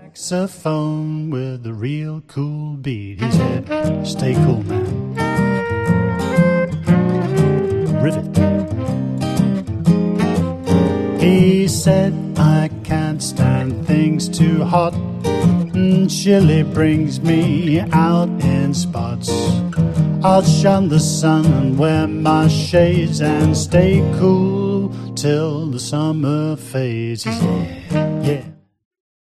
saxophone with a real cool beat. He said, stay cool, man. Rivet. He said, I can't stand things too hot. Chili brings me out in spots. I'll shun the sun and wear my shades and stay cool till the summer fades. He said, yeah.